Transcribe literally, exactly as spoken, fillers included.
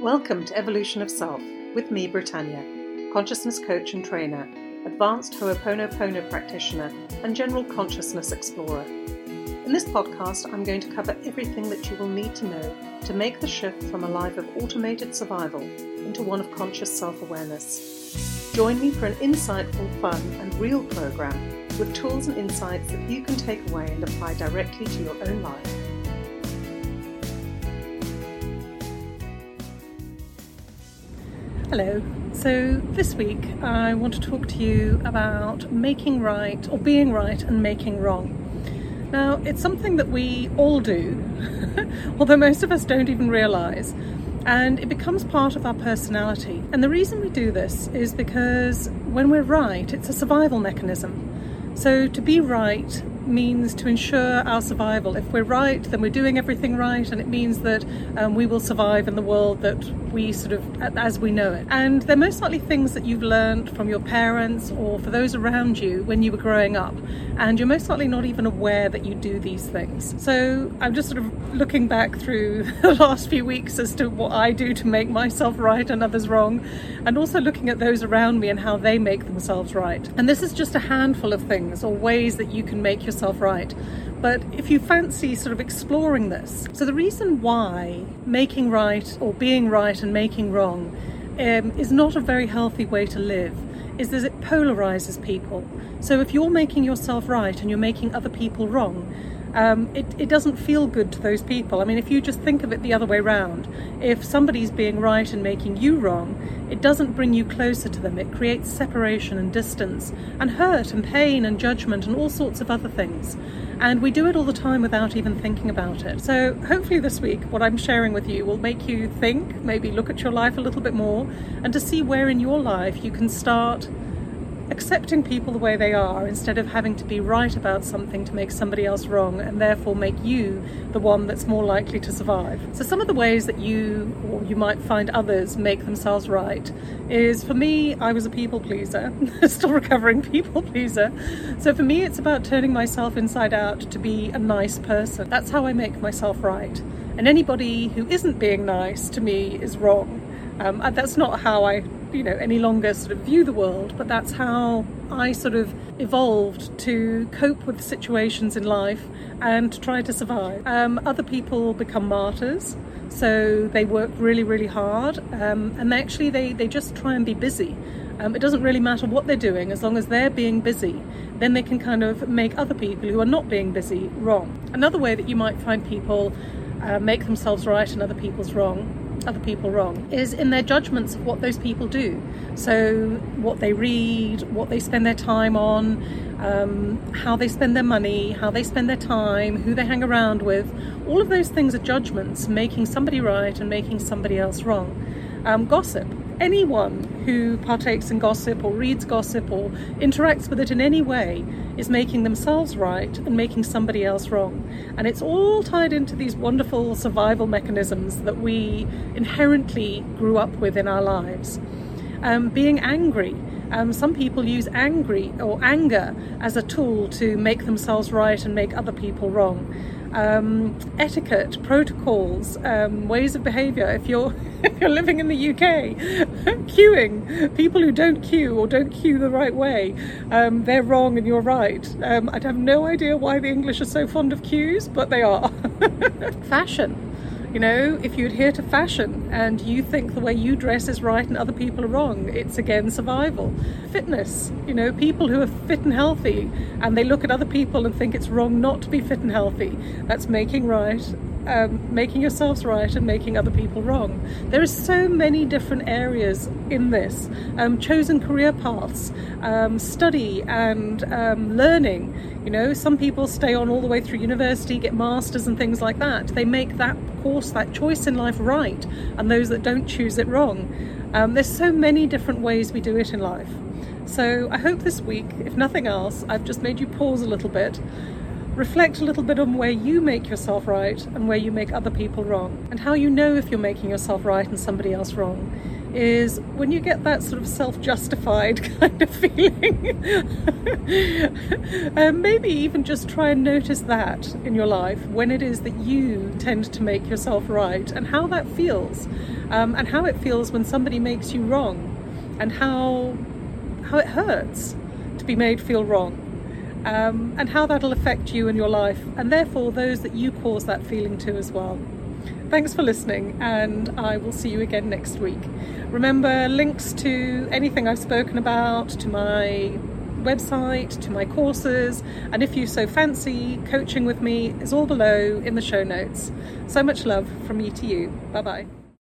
Welcome to Evolution of Self with me, Britannia, consciousness coach and trainer, advanced Ho'oponopono practitioner and general consciousness explorer. In this podcast, I'm going to cover everything that you will need to know to make the shift from a life of automated survival into one of conscious self-awareness. Join me for an insightful, fun and real program with tools and insights that you can take away and apply directly to your own life. Hello. So this week I want to talk to you about making right or being right and making wrong. Now, it's something that we all do, although most of us don't even realise, and it becomes part of our personality. And the reason we do this is because when we're right, it's a survival mechanism. So to be right means to ensure our survival. If we're right, then we're doing everything right, and it means that um, we will survive in the world that we sort of, as we know it. And they're most likely things that you've learned from your parents or for those around you when you were growing up, and you're most likely not even aware that you do these things. So I'm just sort of looking back through the last few weeks as to what I do to make myself right and others wrong, and also looking at those around me and how they make themselves right. And this is just a handful of things or ways that you can make yourself Yourself right. But if you fancy sort of exploring this, so the reason why making right or being right and making wrong um, is not a very healthy way to live is that it polarizes people. So if you're making yourself right and you're making other people wrong, Um, it, it doesn't feel good to those people. I mean, if you just think of it the other way round, if somebody's being right and making you wrong, it doesn't bring you closer to them. It creates separation and distance and hurt and pain and judgment and all sorts of other things. And we do it all the time without even thinking about it. So hopefully this week, what I'm sharing with you will make you think, maybe look at your life a little bit more, and to see where in your life you can start accepting people the way they are instead of having to be right about something to make somebody else wrong and therefore make you the one that's more likely to survive. So some of the ways that you or you might find others make themselves right is, for me, I was a people pleaser, still recovering people pleaser. So for me, it's about turning myself inside out to be a nice person. That's how I make myself right. And anybody who isn't being nice to me is wrong. Um, and that's not how I, you know, any longer sort of view the world, but that's how I sort of evolved to cope with situations in life and to try to survive. Um, other people become martyrs, so they work really, really hard, um, and they actually they, they just try and be busy. Um, it doesn't really matter what they're doing, as long as they're being busy, then they can kind of make other people who are not being busy wrong. Another way that you might find people uh, make themselves right and other people's wrong other people wrong is in their judgments of what those people do. So what they read, what they spend their time on, um, how they spend their money, how they spend their time, who they hang around with. All of those things are judgments, making somebody right and making somebody else wrong. Um, gossip. Anyone who partakes in gossip or reads gossip or interacts with it in any way is making themselves right and making somebody else wrong. And it's all tied into these wonderful survival mechanisms that we inherently grew up with in our lives. Um, being angry. Um, some people use angry or anger as a tool to make themselves right and make other people wrong. Um, etiquette, protocols, um, ways of behaviour. If you're if you're living in the U K, queuing, people who don't queue or don't queue the right way, um, they're wrong and you're right. Um, I'd have no idea why the English are so fond of queues, but they are. Fashion. You know, if you adhere to fashion and you think the way you dress is right and other people are wrong, it's again survival. Fitness, you know, people who are fit and healthy and they look at other people and think it's wrong not to be fit and healthy. That's making right, um, making yourselves right and making other people wrong. There are so many different areas in this. Um, chosen career paths, um, study and um, learning. You know, some people stay on all the way through university, get masters and things like that. They make that course, that choice in life right, and those that don't choose it wrong. Um, there's so many different ways we do it in life. So I hope this week, if nothing else, I've just made you pause a little bit, reflect a little bit on where you make yourself right and where you make other people wrong, and how you know if you're making yourself right and somebody else wrong. is when you get that sort of self-justified kind of feeling. um, maybe even just try and notice that in your life when it is that you tend to make yourself right, and how that feels, um, and how it feels when somebody makes you wrong, and how how it hurts to be made feel wrong, um, and how that'll affect you in your life, and therefore those that you cause that feeling to as well. Thanks for listening, and I will see you again next week. Remember, links to anything I've spoken about, to my website, to my courses, and if you so fancy, coaching with me is all below in the show notes. So much love from me to you. Bye bye.